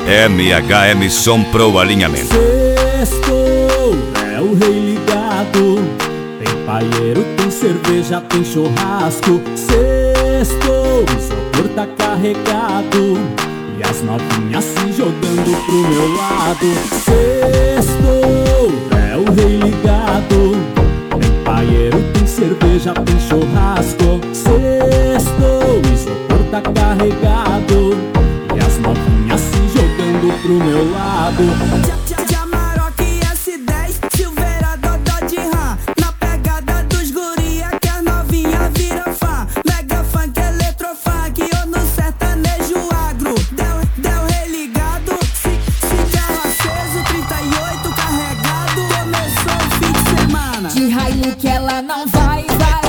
MHM Som Pro Alinhamento. Sextou, é o rei ligado. Tem paieiro, tem cerveja, tem churrasco. Sextou, o isopor tá carregado e as novinhas se jogando pro meu lado. Sextou, é o rei ligado. Tem paieiro, tem cerveja, tem churrasco. Sextou, o isopor tá carregado e as novinhas se jogando pro meu lado. Amarok S10, Silveira, Dodó de Rã. Na pegada dos guria que as novinha vira fã. Mega funk, eletrofunk, ou no sertanejo agro. Deu religado, se carro aceso, 38 carregado. Começou o fim de semana. De Hilux ela não vai.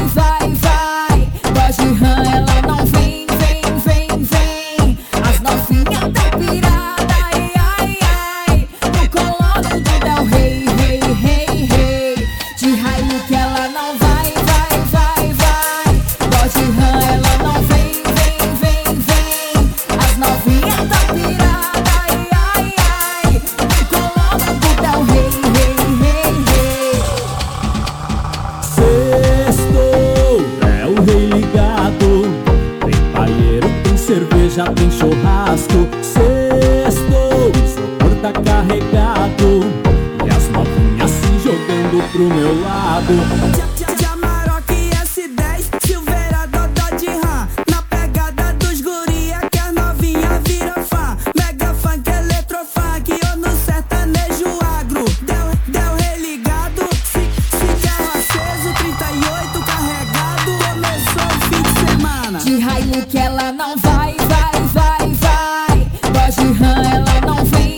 Dodge Ram ela não vem. As novinhas tá pirada, ai. No colo do Del Rey. De Hilux ela não vai. Dodge Ram ela não vem. As novinhas tá pirada, ai. No colo do Del Rey. Sextou, é o rei ligado. Tem paieiro, tem cerveja, tem churrasco. Sextou, o isopor tá carregado e as novinhas se jogando pro meu lado. De Amarok S10, Silveira, Dodó de Rã. Na pegada dos guria que as novinha vira fã. Mega funk, eletrofunk, ou no sertanejo agro. Deu religado, se carro aceso, 38 carregado. Começou o fim de semana. De Hilux ela não vai. Dodge Ram ela não vem.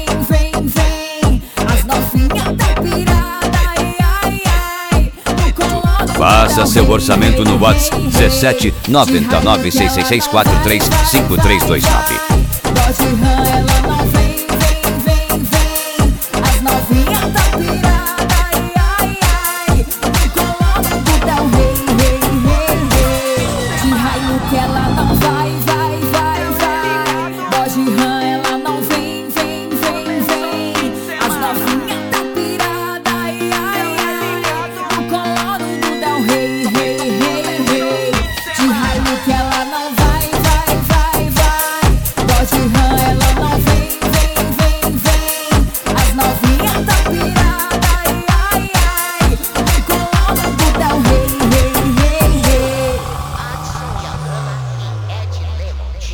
As novinhas tá pirada, ai. No colo do Faça Del seu Rey. orçamento no WhatsApp 17 99 666 43 5329.